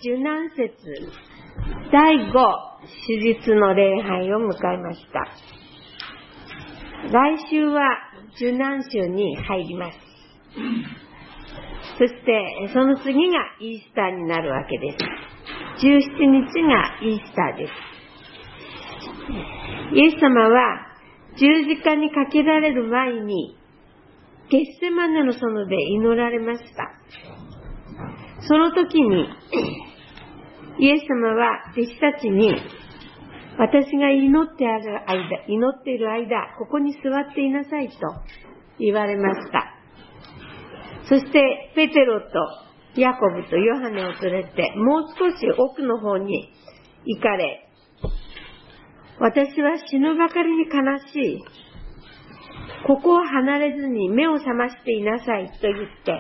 受難節第5手術の礼拝を迎えました。来週は受難週に入ります。そしてその次がイースターになるわけです。17日がイースターです。イエス様は十字架にかけられる前にゲッセマネの園で祈られました。その時にイエス様は弟子たちに、私が祈っている間、ここに座っていなさいと言われました。そしてペテロとヤコブとヨハネを連れてもう少し奥の方に行かれ、私は死ぬばかりに悲しい。ここを離れずに目を覚ましていなさいと言って、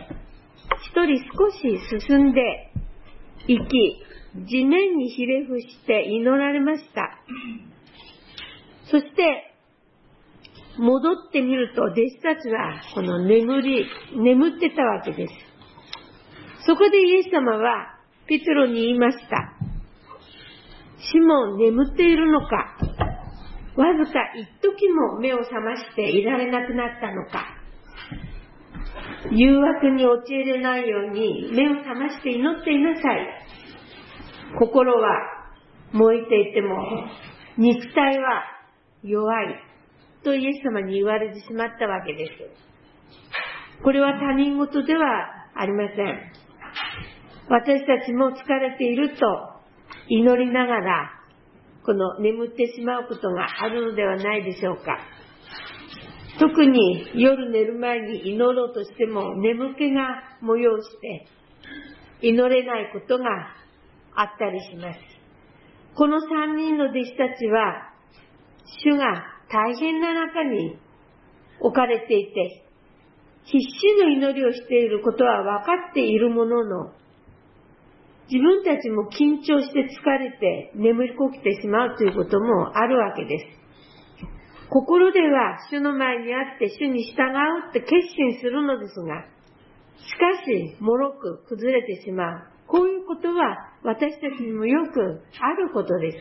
一人少し進んで行き、地面にひれ伏して祈られました。そして戻ってみると弟子たちはこの眠ってたわけです。そこでイエス様はペテロに言いました。シモン、眠っているのか？わずか一時も目を覚ましていられなくなったのか？誘惑に陥れないように目を覚まして祈っていなさい。心は燃えていても肉体は弱いとイエス様に言われてしまったわけです。これは他人事ではありません。私たちも疲れていると祈りながらこの眠ってしまうことがあるのではないでしょうか。特に夜寝る前に祈ろうとしても眠気が催して祈れないことがあったりします。この3人の弟子たちは主が大変な中に置かれていて必死の祈りをしていることは分かっているものの、自分たちも緊張して疲れて眠りこきてしまうということもあるわけです。心では主の前にあって主に従うって決心するのですが、しかし脆く崩れてしまう。こういうことは私たちにもよくあることです。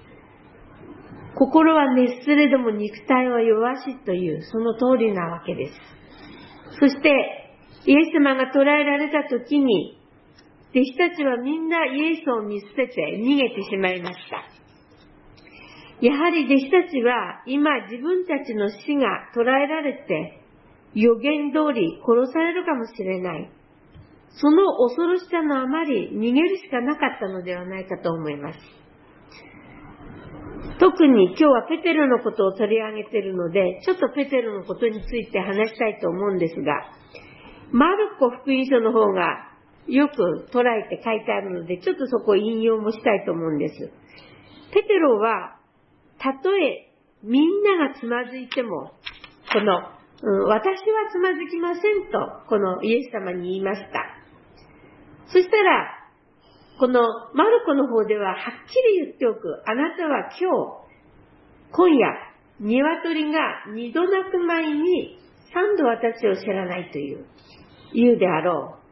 心は熱すれども肉体は弱しというその通りなわけです。そしてイエス様が捕らえられた時に弟子たちはみんなイエスを見捨てて逃げてしまいました。やはり弟子たちは今自分たちの死が捕らえられて予言通り殺されるかもしれない。その恐ろしさのあまり逃げるしかなかったのではないかと思います。特に今日はペテロのことを取り上げているので、ちょっとペテロのことについて話したいと思うんですが、マルコ福音書の方がよく捉えて書いてあるので、ちょっとそこを引用もしたいと思うんです。ペテロはたとえみんながつまずいても、私はつまずきませんとこのイエス様に言いました。そしたらこのマルコの方でははっきり言っておく。あなたは今夜鶏が2度鳴く前に3度私を知らないと言うであろう。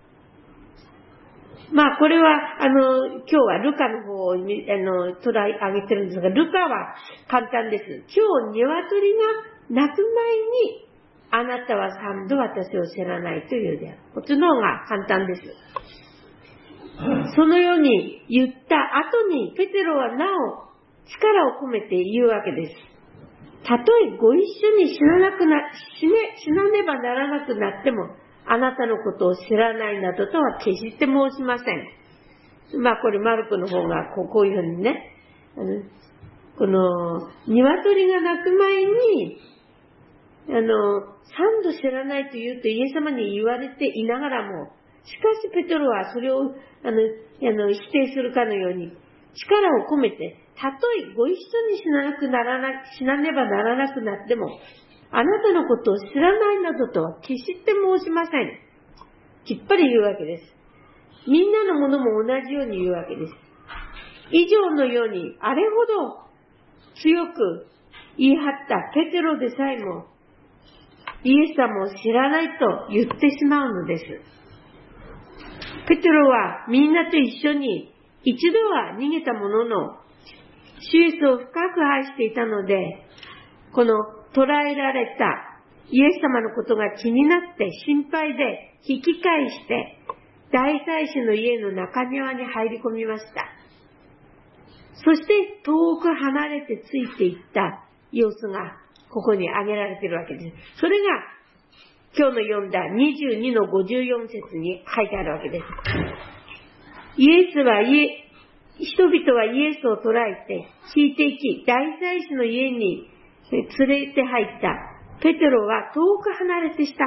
これは今日はルカの方を取り上げてるんですが、ルカは簡単です。今日鶏が鳴く前にあなたは3度私を知らないと言うである。こっちの方が簡単です。そのように言った後にペテロはなお力を込めて言うわけです。たとえご一緒に死なねばならなくなってもあなたのことを知らないなどとは決して申しません。これマルコの方がこういうふうにね、この鶏が鳴く前に3度知らないと言うとイエス様に言われていながらも、しかしペテロはそれを否定するかのように力を込めて、たとえご一緒に死なねばならなくなってもあなたのことを知らないなどとは決して申しません。きっぱり言うわけです。みんなのものも同じように言うわけです。以上のようにあれほど強く言い張ったペテロでさえもイエス様を知らないと言ってしまうのです。ペテロはみんなと一緒に一度は逃げたものの、主イエスを深く愛していたので、この捕らえられたイエス様のことが気になって心配で引き返して、大祭司の家の中庭に入り込みました。そして遠く離れてついていった様子がここに挙げられているわけです。それが今日の読んだ22の54節に書いてあるわけです。人々はイエスを捕らえて引いていき、大祭司の家に連れて入ったペテロは遠く離れて従った。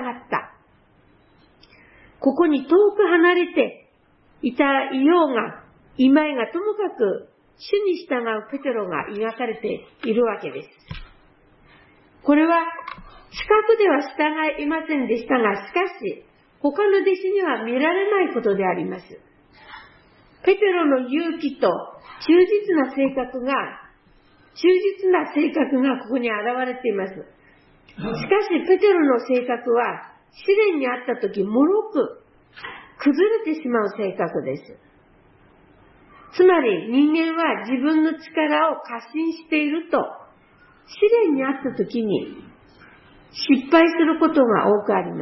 ここに遠く離れていたいようがいまいが、ともかく主に従うペテロが描かれているわけです。これは近くでは従いませんでしたが、しかし他の弟子には見られないことであります。ペテロの勇気と忠実な性格がここに現れています。しかしペテロの性格は試練にあったときもろく崩れてしまう性格です。つまり人間は自分の力を過信していると、試練にあったときに失敗することが多くあります。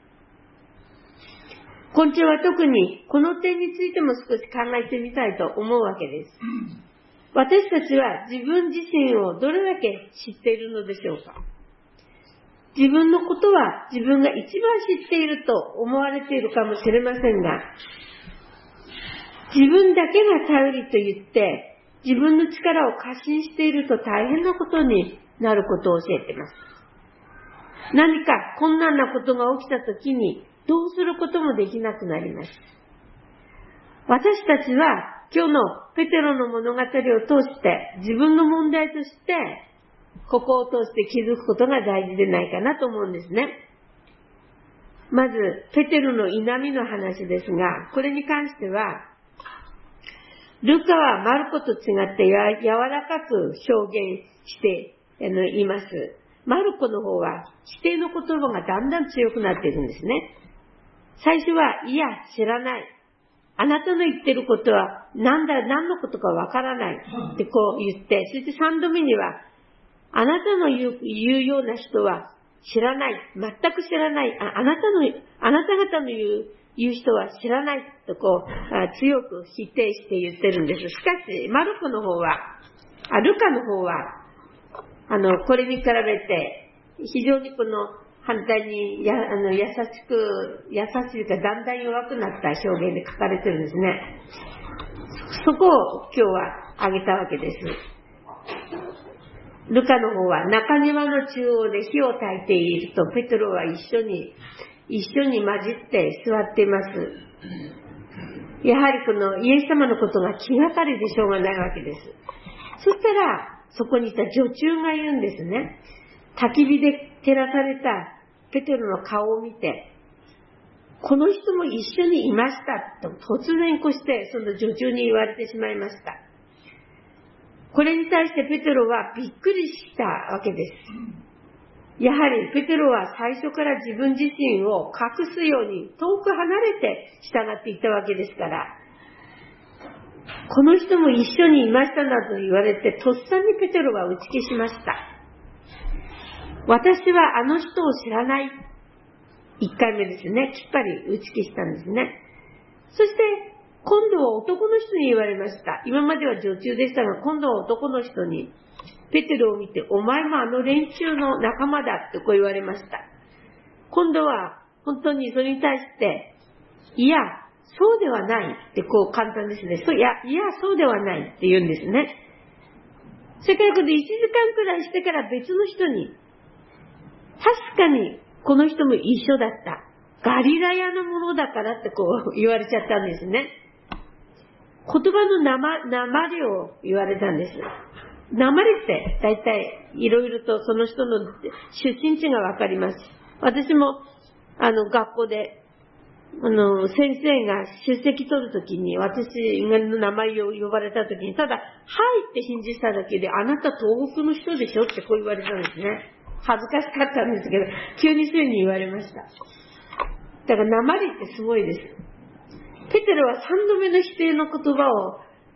今週は特にこの点についても少し考えてみたいと思うわけです。私たちは自分自身をどれだけ知っているのでしょうか。自分のことは自分が一番知っていると思われているかもしれませんが、自分だけが頼りと言って自分の力を過信していると大変なことになることを教えています。何か困難なことが起きたときにどうすることもできなくなります。私たちは今日のペテロの物語を通して自分の問題としてここを通して気づくことが大事でないかなと思うんですね。まずペテロの否みの話ですが、これに関してはルカはマルコと違って柔らかく表現しています。マルコの方は否定の言葉がだんだん強くなっているんですね。最初は、いや、知らない。あなたの言ってることは何のことかわからないってこう言って、そして3度目には、あなたの言うような人は知らない。全く知らない。あなた方の言う人は知らないとこう、強く否定して言ってるんです。しかし、ルカの方は、これに比べて、非常にこの、反対に優しいかだんだん弱くなった表現で書かれてるんですね。そこを今日は挙げたわけです。ルカの方は中庭の中央で火を焚いているとペテロは一緒に混じって座っています。やはりこのイエス様のことが気がかりでしょうがないわけです。そしたらそこにいた女中が言うんですね。焚き火で照らされたペテロの顔を見て、この人も一緒にいましたと突然こしてその女中に言われてしまいました。これに対してペテロはびっくりしたわけです。やはりペテロは最初から自分自身を隠すように遠く離れて従っていたわけですから、この人も一緒にいましたなどと言われてとっさにペテロは打ち消しました。私はあの人を知らない。1回目ですね。きっぱり打ち消したんですね。そして今度は男の人に言われました。今までは女中でしたが、今度は男の人にペテロを見て、お前もあの連中の仲間だってこう言われました。今度は本当にそれに対して、いや、そうではないってこう簡単ですね。いや、そうではないって言うんですね。それからこの1時間くらいしてから別の人に、確かにこの人も一緒だった。ガリラヤのものだからってこう言われちゃったんですね。言葉の訛りを言われたんです。訛りって大体いろいろとその人の出身地がわかります。私も学校で先生が出席取るときに私の名前を呼ばれたときに、ただはいって返事しただけで、あなた東北の人でしょってこう言われたんですね。恥ずかしかったんですけど、急にそういうふうに言われました。だから訛りってすごいです。ペテロは3度目の否定の言葉を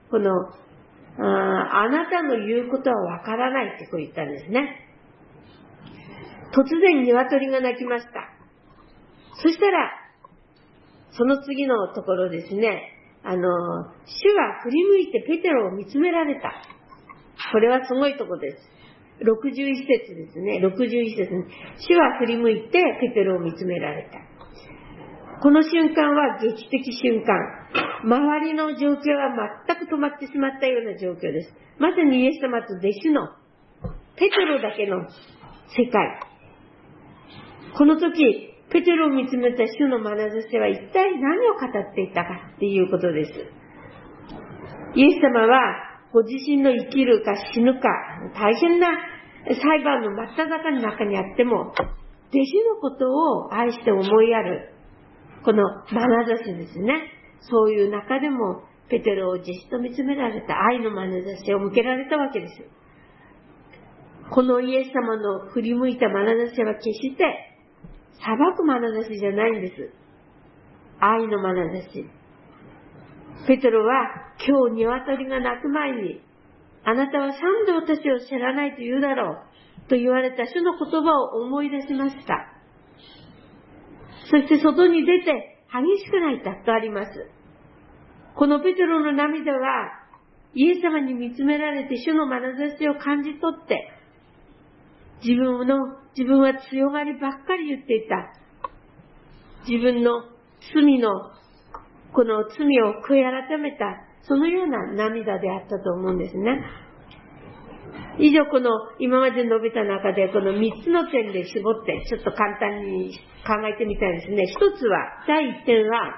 あなたの言うことはわからないってこう言ったんですね。突然鶏が鳴きました。そしたら、その次のところですね、主は振り向いてペテロを見つめられた。これはすごいところです。61節ですね。61節に。主は振り向いてペテロを見つめられた。この瞬間は劇的瞬間。周りの状況は全く止まってしまったような状況です。まさにイエス様と弟子のペテロだけの世界。この時、ペテロを見つめた主の眼差しは一体何を語っていたかっていうことです。イエス様はご自身の生きるか死ぬか、大変な裁判の真っ只中の中にあっても、弟子のことを愛して思いやる、この眼差しですね。そういう中でも、ペテロをじっと見つめられた愛の眼差しを向けられたわけです。このイエス様の振り向いた眼差しは決して、裁く眼差しじゃないんです。愛の眼差し。ペテロは今日鶏が鳴く前に、あなたは3度私を知らないと言うだろうと言われた主の言葉を思い出しました。そして外に出て激しく泣いたとあります。このペテロの涙はイエス様に見つめられて主の眼差しを感じ取って、自分は強がりばっかり言っていた。自分のこの罪を悔い改めた、そのような涙であったと思うんですね。以上、今まで述べた中で、この3つの点で絞って、ちょっと簡単に考えてみたいですね。一つは、第1点は、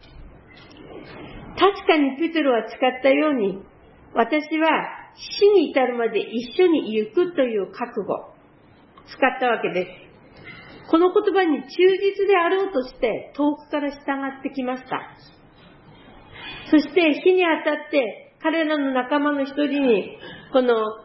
確かにペテロは誓ったように、私は死に至るまで一緒に行くという覚悟、使ったわけです。この言葉に忠実であろうとして遠くから従ってきました。そして火に当たって彼らの仲間の一人に、彼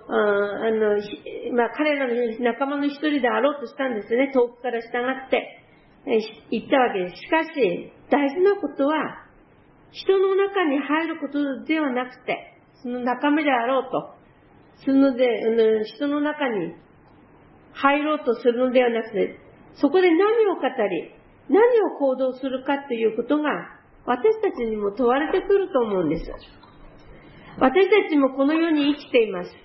らの仲間の一人であろうとしたんですね。遠くから従って行ったわけです。しかし大事なことは、人の中に入ることではなくて、その仲間であろうと、人の中に入ろうとするのではなくて、そこで何を語り、何を行動するかということが私たちにも問われてくると思うんです。私たちもこの世に生きています。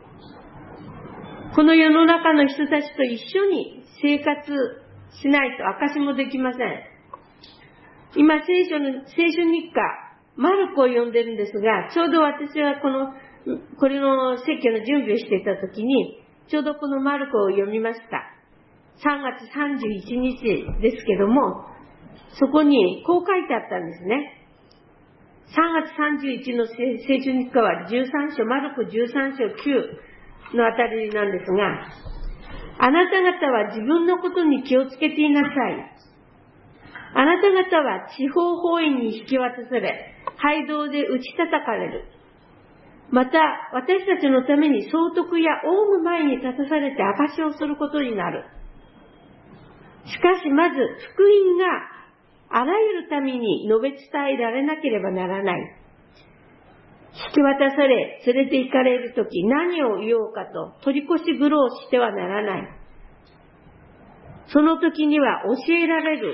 この世の中の人たちと一緒に生活しないと証もできません。今聖書日課マルコを読んでるんですが、ちょうど私はこれの説教の準備をしていたときに、ちょうどこのマルコを読みました。3月31日ですけども、そこにこう書いてあったんですね。3月31の聖書日課はマルコ13章9のあたりなんですが、あなた方は自分のことに気をつけていなさい。あなた方は地方法院に引き渡され、街道で打ち叩かれる。また、私たちのために総督や王の前に立たされて証しをすることになる。しかし、まず、福音があらゆる民に述べ伝えられなければならない。引き渡され、連れて行かれるとき、何を言おうかと、取り越し苦労してはならない。その時には教えられる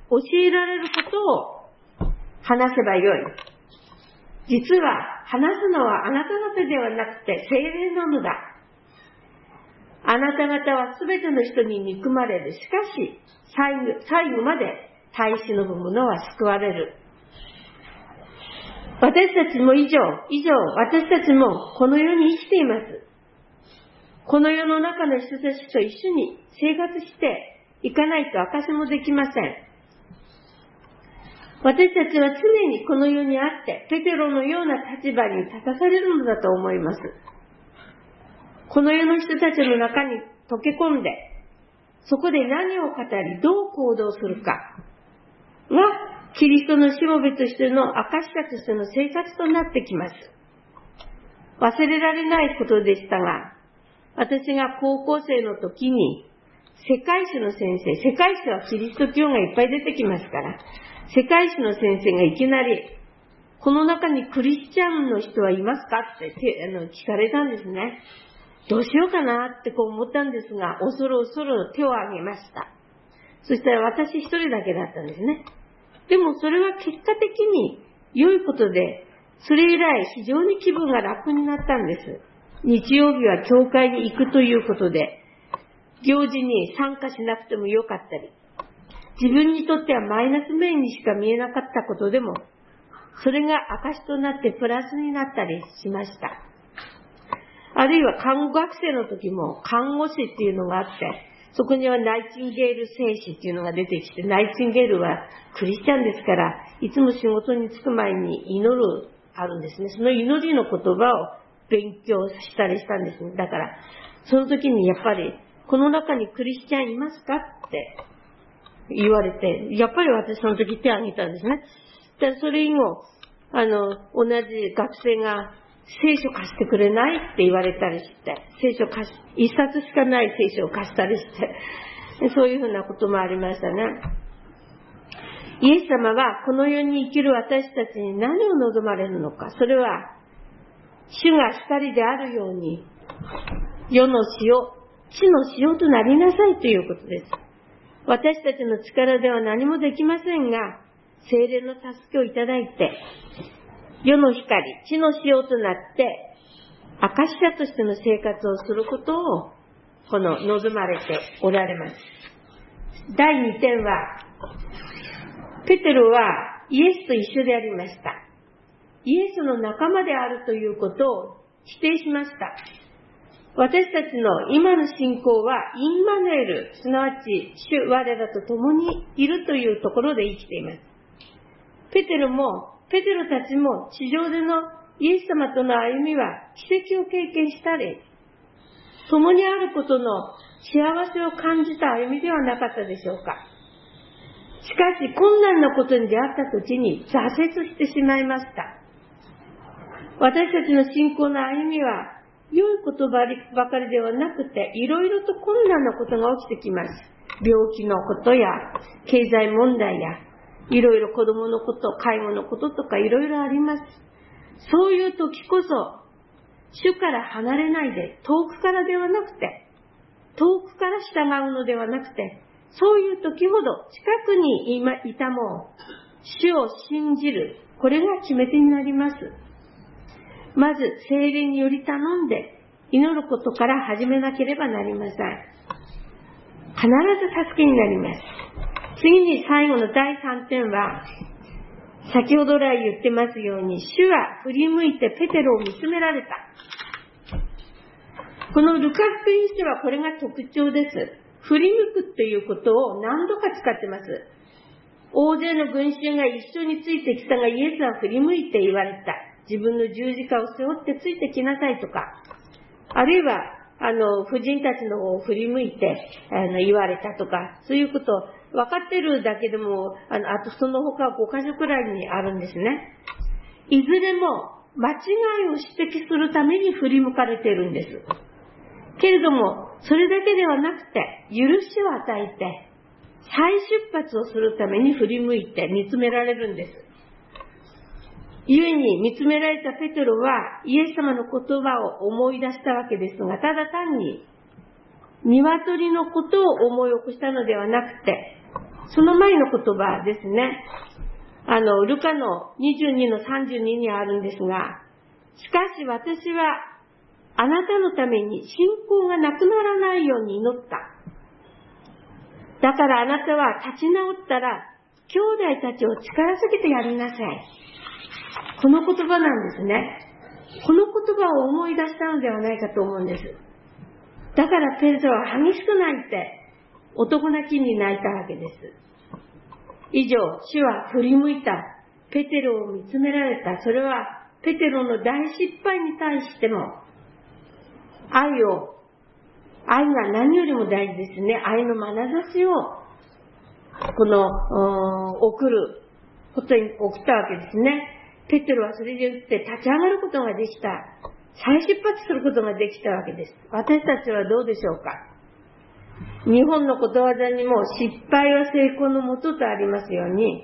ことを話せばよい。実は話すのはあなた方ではなくて聖霊なのだ。あなた方はすべての人に憎まれる。しかし最後まで耐え忍ぶ者は救われる。私たちも私たちもこの世に生きています。この世の中の人たちと一緒に生活していかないと証もできません。私たちは常にこの世にあって、ペテロのような立場に立たされるのだと思います。この世の人たちの中に溶け込んで、そこで何を語り、どう行動するかが、キリストのしもべとしての証者としての生活となってきます。忘れられないことでしたが、私が高校生の時に、世界史の先生、世界史はキリスト教がいっぱい出てきますから、世界史の先生がいきなり、 この中にクリスチャンの人はいますかって聞かれたんですね。どうしようかなって思ったんですが、恐る恐る手を挙げました。そしたら私一人だけだったんですね。でもそれは結果的に良いことで、それ以来非常に気分が楽になったんです。日曜日は教会に行くということで、行事に参加しなくてもよかったり、自分にとってはマイナス面にしか見えなかったことでも、それが証となってプラスになったりしました。あるいは看護学生の時も看護師っていうのがあって、そこにはナイチンゲール聖師っていうのが出てきて、ナイチンゲールはクリスチャンですから、いつも仕事に就く前に祈るあるんですね。その祈りの言葉を勉強したりしたんですね。だから、その時にやっぱり、この中にクリスチャンいますかって言われて、やっぱり私その時手を挙げたんですね。でそれ以後、同じ学生が聖書貸してくれないって言われたりして、一冊しかない聖書を貸したりして、そういうふうなこともありましたね。イエス様はこの世に生きる私たちに何を望まれるのか。それは、主が光であるように、世の塩、地の塩となりなさいということです。私たちの力では何もできませんが、聖霊の助けをいただいて、世の光、地の塩となって、証者としての生活をすることを、望まれておられます。第2点は、ペテロはイエスと一緒でありました。イエスの仲間であるということを否定しました。私たちの今の信仰はインマヌエル、すなわち主我らと共にいるというところで生きています。ペテロたちも地上でのイエス様との歩みは奇跡を経験したり、共にあることの幸せを感じた歩みではなかったでしょうか。しかし困難なことに出会った時に挫折してしまいました。私たちの信仰の歩みは良いことばかりではなくて、いろいろと困難なことが起きてきます。病気のことや経済問題やいろいろ子供のこと、介護のこととかいろいろあります。そういう時こそ主から離れないで、遠くからではなくて、遠くから従うのではなくて、そういう時ほど近くにいたも主を信じる、これが決め手になります。まず聖霊により頼んで祈ることから始めなければなりません。必ず助けになります。次に最後の第3点は、先ほど来言ってますように、主は振り向いてペテロを見つめられた。このルカ福音書はこれが特徴です。振り向くということを何度か使ってます。大勢の群衆が一緒についてきたが、イエスは振り向いて言われた。自分の十字架を背負ってついてきなさいとか、あるいは婦人たちの方を振り向いて言われたとか、そういうこと分かってるだけでも、あとその他5カ所くらいにあるんですね。いずれも間違いを指摘するために振り向かれているんです。けれども、それだけではなくて、許しを与えて、再出発をするために振り向いて見つめられるんです。故に見つめられたペテロはイエス様の言葉を思い出したわけですが、ただ単に鶏のことを思い起こしたのではなくて、その前の言葉ですね。ルカの22の32にあるんですが、しかし私はあなたのために信仰がなくならないように祈った。だからあなたは立ち直ったら兄弟たちを力づけてやりなさい。この言葉なんですね。この言葉を思い出したのではないかと思うんです。だからペテロは激しく泣いて男泣きに泣いたわけです。以上、主は振り向いたペテロを見つめられた。それはペテロの大失敗に対しても愛が何よりも大事ですね。愛の眼差しを送ることに起きたわけですね。ペテロはそれによって立ち上がることができた。再出発することができたわけです。私たちはどうでしょうか。日本のことわざにも失敗は成功のもととありますように、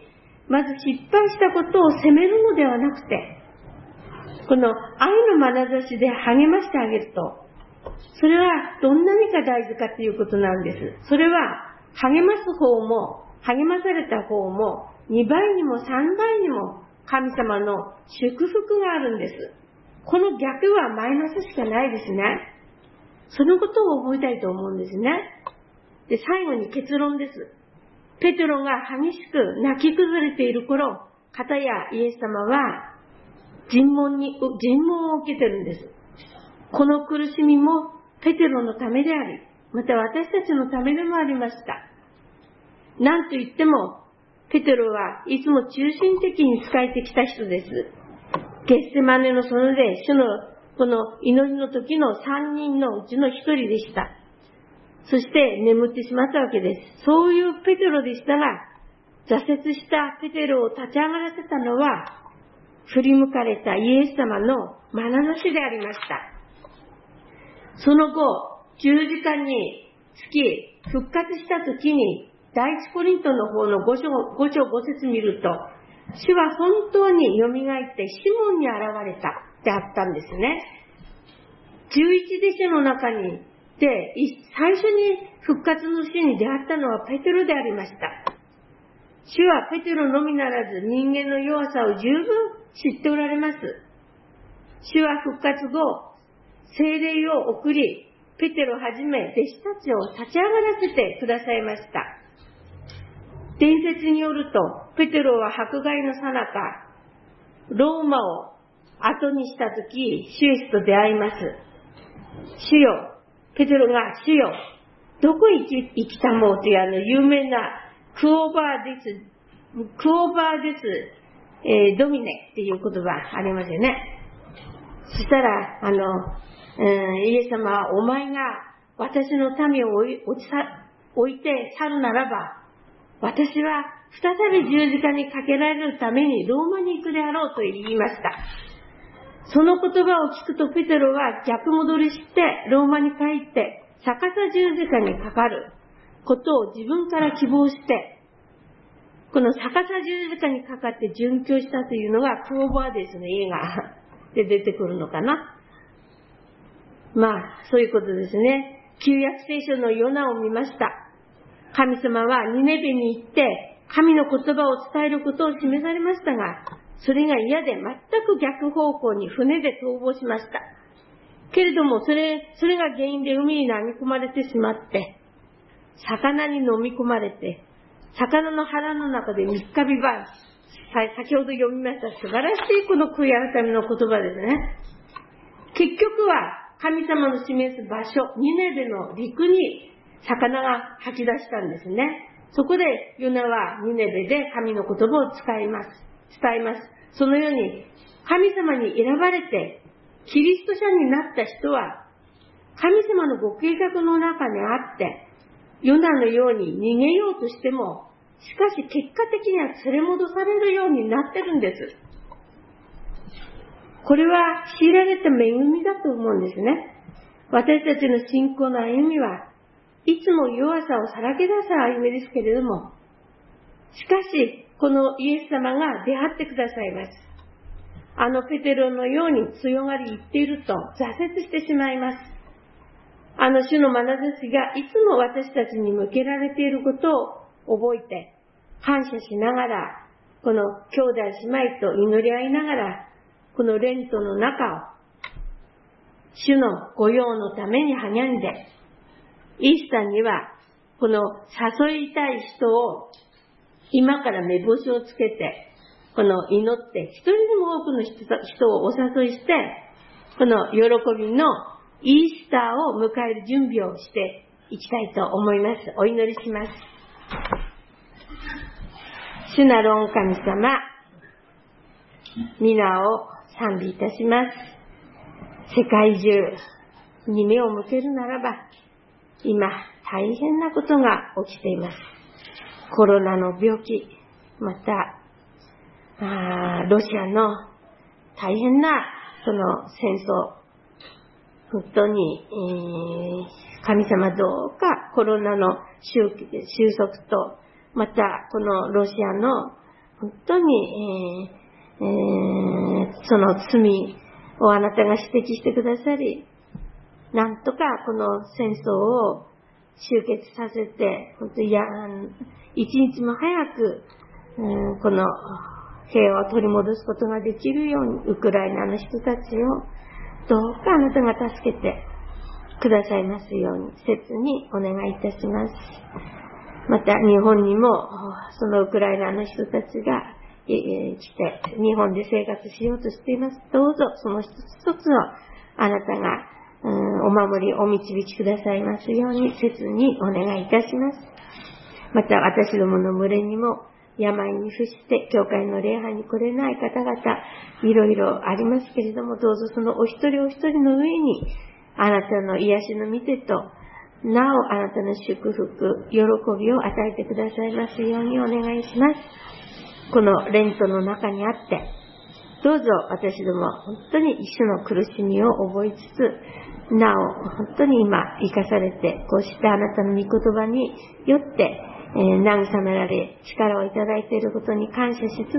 まず失敗したことを責めるのではなくて、この愛の眼差しで励ましてあげると、それはどんなにか大事かということなんです。それは励ます方も、励まされた方も、2倍にも3倍にも神様の祝福があるんです。この逆はマイナスしかないですね。そのことを覚えたいと思うんですね。で、最後に結論です。ペテロが激しく泣き崩れている頃、片やイエス様は尋問を受けてるんです。この苦しみもペテロのためであり、また私たちのためでもありました。なんといっても、ペテロはいつも中心的に仕えてきた人です。ゲッセマネの園で主のこの祈りの時の3人のうちの1人でした。そして眠ってしまったわけです。そういうペテロでしたが、挫折したペテロを立ち上がらせたのは、振り向かれたイエス様の眼差しでありました。その後、十字架につき復活した時に、第一コリントの方の5章5節見ると、主は本当に蘇ってシモンに現れたってあったんですね。11弟子の中にで、最初に復活の主に出会ったのはペテロでありました。主はペテロのみならず人間の弱さを十分知っておられます。主は復活後、聖霊を送り、ペテロはじめ弟子たちを立ち上がらせてくださいました。伝説によると、ペテロは迫害の最中、ローマを後にしたとき、主イエスと出会います。主よ、ペテロが主よ、どこへ行きたもうという有名なクオーバーデス、ドミネっていう言葉ありますよね。そしたら、イエス様は、お前が私の民を置いて去るならば、私は再び十字架にかけられるためにローマに行くであろうと言いました。その言葉を聞くとペテロは逆戻りしてローマに帰って逆さ十字架にかかることを自分から希望して、この逆さ十字架にかかって殉教したというのがクオーバーデスの映画で出てくるのかな。まあ、そういうことですね。旧約聖書のヨナを見ました。神様はニネベに行って神の言葉を伝えることを示されましたが、それが嫌で全く逆方向に船で逃亡しました。けれどもそれが原因で海に投げ込まれてしまって、魚に飲み込まれて、魚の腹の中で3日3晩、先ほど読みました素晴らしいこの悔い改めの言葉ですね。結局は神様の示す場所、ニネベの陸に魚が吐き出したんですね。そこでヨナはニネベで神の言葉を伝えます。そのように神様に選ばれてキリスト者になった人は神様のご計画の中にあって、ヨナのように逃げようとしても、しかし結果的には連れ戻されるようになってるんです。これは強いられた恵みだと思うんですね。私たちの信仰の歩みはいつも弱さをさらけ出す歩みですけれども、しかしこのイエス様が出会ってくださいます。ペテロのように強がり言っていると挫折してしまいます。主の眼差しがいつも私たちに向けられていることを覚えて、感謝しながら、この兄弟姉妹と祈り合いながら、このレントの中を主の御用のために励んで、イースターにはこの誘いたい人を今から目星をつけて、この祈って一人でも多くの人をお誘いして、この喜びのイースターを迎える準備をしていきたいと思います。お祈りします。主なる御神様、皆を賛美いたします。世界中に目を向けるならば、今大変なことが起きています。コロナの病気、またロシアの大変なその戦争、本当に、神様どうかコロナの収束と、またこのロシアの本当に、その罪をあなたが指摘してくださり、なんとかこの戦争を終結させて、本当に一日も早く、この平和を取り戻すことができるように、ウクライナの人たちをどうかあなたが助けてくださいますように、切にお願いいたします。また日本にもそのウクライナの人たちが来て日本で生活しようとしています。どうぞその一つ一つをあなたがお守りお導きくださいますように切にお願いいたします。また私どもの群れにも病に伏して教会の礼拝に来れない方々いろいろありますけれども、どうぞそのお一人お一人の上にあなたの癒しの御手となおあなたの祝福喜びを与えてくださいますようにお願いします。このレントの中にあってどうぞ私ども本当に一種の苦しみを覚えつつ、なお本当に今生かされてこうしてあなたの御言葉によって慰められ力をいただいていることに感謝しつつ、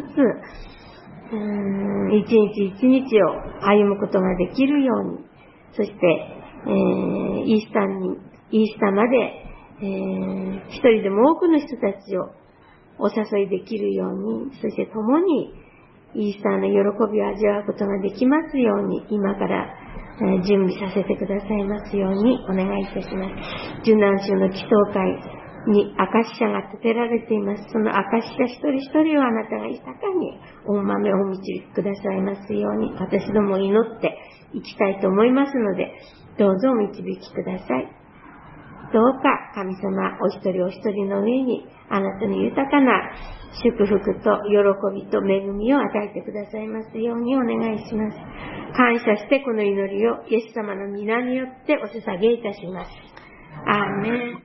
一日一日を歩むことができるように、そして、イースターまで、一人でも多くの人たちをお誘いできるように、そして共にイースターの喜びを味わうことができますように、今から準備させてくださいますようにお願いいたします。受難州の祈祷会にアカシ社が建てられています。そのアカシ社一人一人をあなたが豊かにお豆をお導きくださいますように、私ども祈っていきたいと思いますので、どうぞお導きください。どうか神様お一人お一人の上にあなたの豊かな祝福と喜びと恵みを与えてくださいますようにお願いします。感謝してこの祈りをイエス様の皆によってお捧げいたします。アーメン。